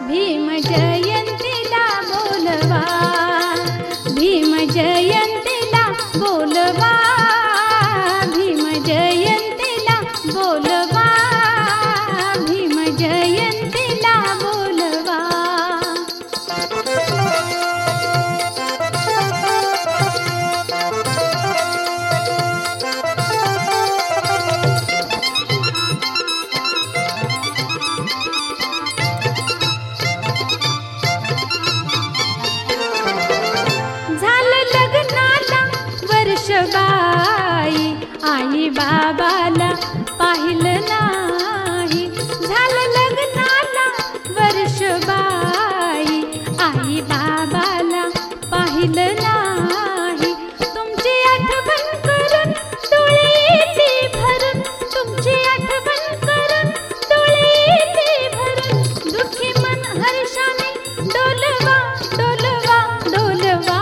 भीम जयंतीला बोलवा, भीम जयंतीला बोलवा, भीम जयंतीला बोलवा, भीम जयंतीला बोलवा। बाई आई बाबाला पाहिलं नाही, झालं लग्नाला वर्ष बाई आई बाबाला पाहिलं नाही। तुमची आठवण करून डोळे येते भरून, तुमची आठवण करून डोळे येते भरून, दुःखी मन हर्षाने डोलवा डोलवा डोलवा।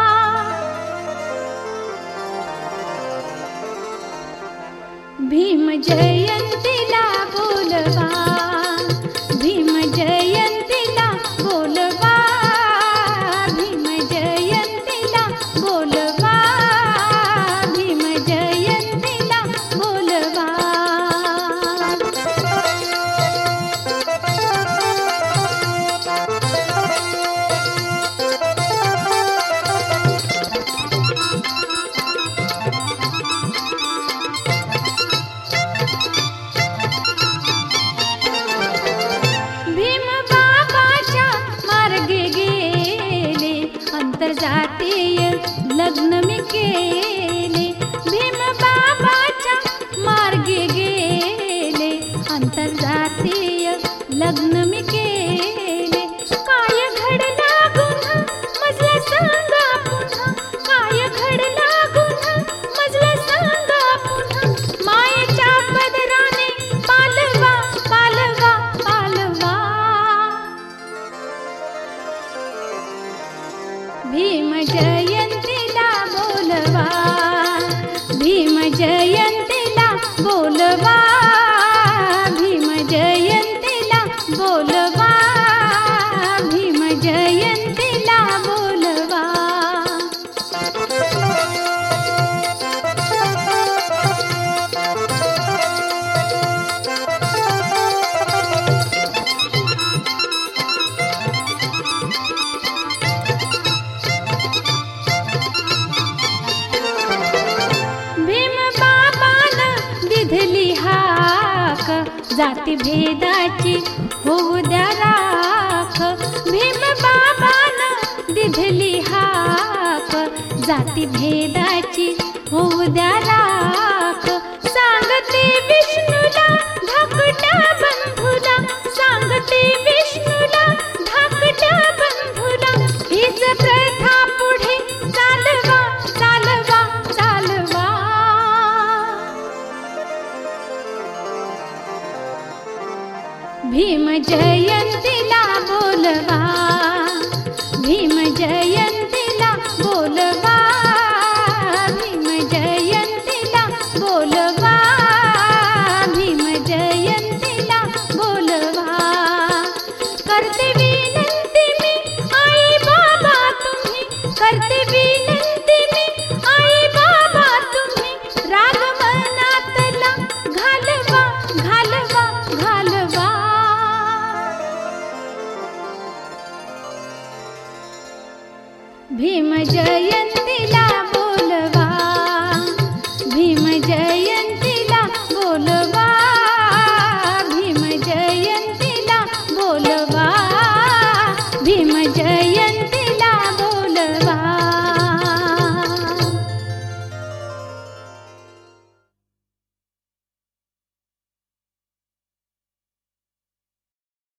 भीम जयंतीला बोलवा, भीम जयंतीला बोलवा, भीम जयंतीला बोलवा, भीम जयंतीला बोलवा। आंतरजातीय लग्न मी केले, भीम बाबाच्या मार्गे गेले, आंतरजातीय लग्न मी केले। काय घडला गुन्हा मजला सांगा पुन्हा, काय घडला गुन्हा मजला सांगा पुन्हा, मायेच्या पदराने पालवा पालवा पालवा। भीम जयंतीला बोलवा, भीम जयंतीला बोलवा, भीम जयंतीला बोलवा, भीम जयंतीला बोलवा। जाती भेदाची होऊ द्या राख, भीम बाबानं दिधली हाक, जाती भेदाची होऊ द्या राख। सांगते विष्णूला धाकट्या बंधूला, सांगते विष्णूला धाकट्या बंधूला, हीच प्रथा पुढे चालवा चालवा चालवा। भीम जयंतीला बोलवा, भीम जयंतीला बोलवा, भीम जयंतीला बोलवा, भीम जयंतीला बोलवा। करते विनंती मी आई बाबा तुम्ही, करते विनंती मी आई बाबा तुम्ही, राग मनातला घालवा घालवा घालवा। भीम जयंतीला बोलवा, भीम जयंतीला बोलवा, भीम जयंतीला बोलवा, भीम जय